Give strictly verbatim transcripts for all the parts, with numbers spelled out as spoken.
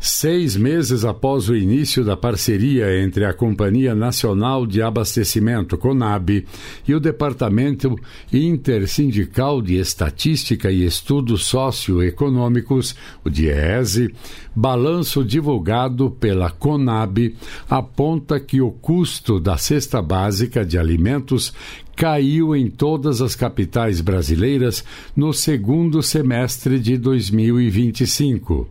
Seis meses após o início da parceria entre a Companhia Nacional de Abastecimento, CONAB, e o Departamento Intersindical de Estatística e Estudos Socioeconômicos, o DIEESE, balanço divulgado pela CONAB aponta que o custo da cesta básica de alimentos caiu em todas as capitais brasileiras no segundo semestre de dois mil e vinte e cinco.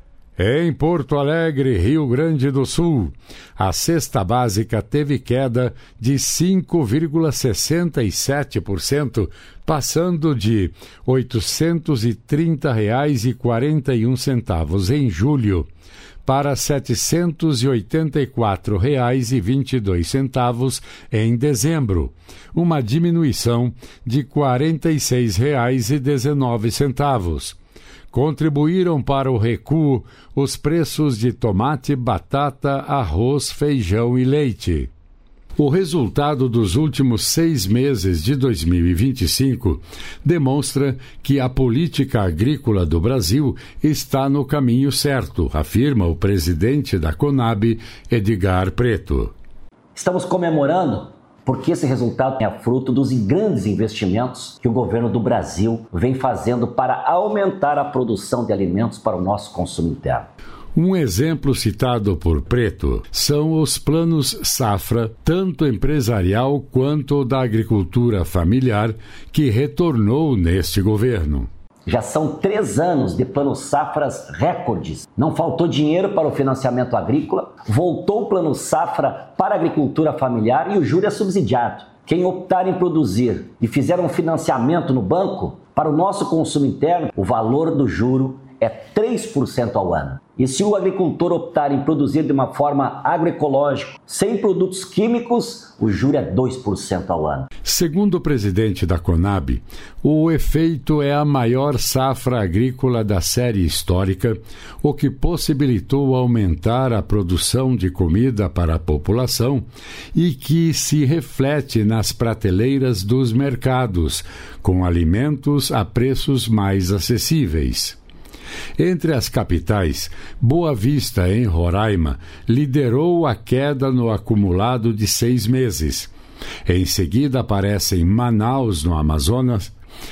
Em Porto Alegre, Rio Grande do Sul, a cesta básica teve queda de cinco vírgula sessenta e sete por cento, passando de oitocentos e trinta reais e quarenta e um centavos em julho para setecentos e oitenta e quatro reais e vinte e dois centavos em dezembro, uma diminuição de quarenta e seis reais e dezenove centavos. Contribuíram para o recuo os preços de tomate, batata, arroz, feijão e leite. O resultado dos últimos seis meses de dois mil e vinte e cinco demonstra que a política agrícola do Brasil está no caminho certo, afirma o presidente da CONAB, Edgar Preto. Estamos comemorando porque esse resultado é fruto dos grandes investimentos que o governo do Brasil vem fazendo para aumentar a produção de alimentos para o nosso consumo interno. Um exemplo citado por Preto são os planos safra, tanto empresarial quanto da agricultura familiar, que retornou neste governo. Já são três anos de planos safras recordes. Não faltou dinheiro para o financiamento agrícola, voltou o plano safra para a agricultura familiar e o juro é subsidiado. Quem optar em produzir e fizer um financiamento no banco, para o nosso consumo interno, o valor do juro é três por cento ao ano. E se o agricultor optar em produzir de uma forma agroecológica, sem produtos químicos, o juro é dois por cento ao ano. Segundo o presidente da CONAB, o efeito é a maior safra agrícola da série histórica, o que possibilitou aumentar a produção de comida para a população e que se reflete nas prateleiras dos mercados, com alimentos a preços mais acessíveis. Entre as capitais, Boa Vista, em Roraima, liderou a queda no acumulado de seis meses. Em seguida aparecem Manaus, no Amazonas,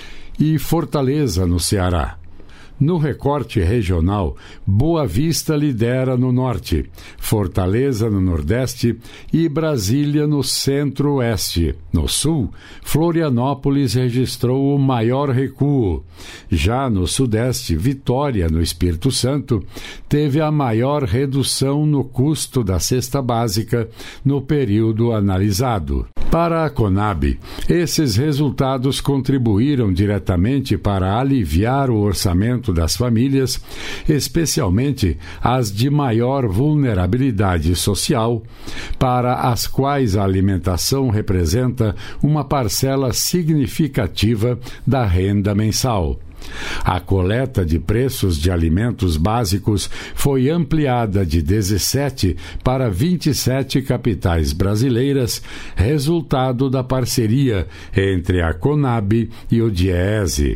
e Fortaleza, no Ceará. No recorte regional, Boa Vista lidera no norte, Fortaleza no nordeste e Brasília no centro-oeste. No sul, Florianópolis registrou o maior recuo. Já no sudeste, Vitória, no Espírito Santo, teve a maior redução no custo da cesta básica no período analisado. Para a CONAB, esses resultados contribuíram diretamente para aliviar o orçamento das famílias, especialmente as de maior vulnerabilidade social, para as quais a alimentação representa uma parcela significativa da renda mensal. A coleta de preços de alimentos básicos foi ampliada de dezessete para vinte e sete capitais brasileiras, resultado da parceria entre a CONAB e o DIEESE.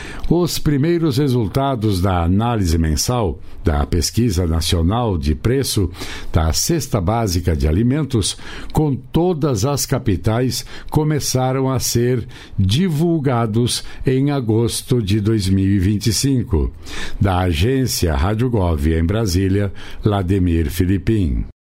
Os primeiros resultados da análise mensal da Pesquisa Nacional de Preço da Cesta Básica de Alimentos, com todas as capitais, começaram a ser divulgados em agosto de dois mil e vinte e cinco. Da agência Rádio Gov em Brasília, Lademir Filipim.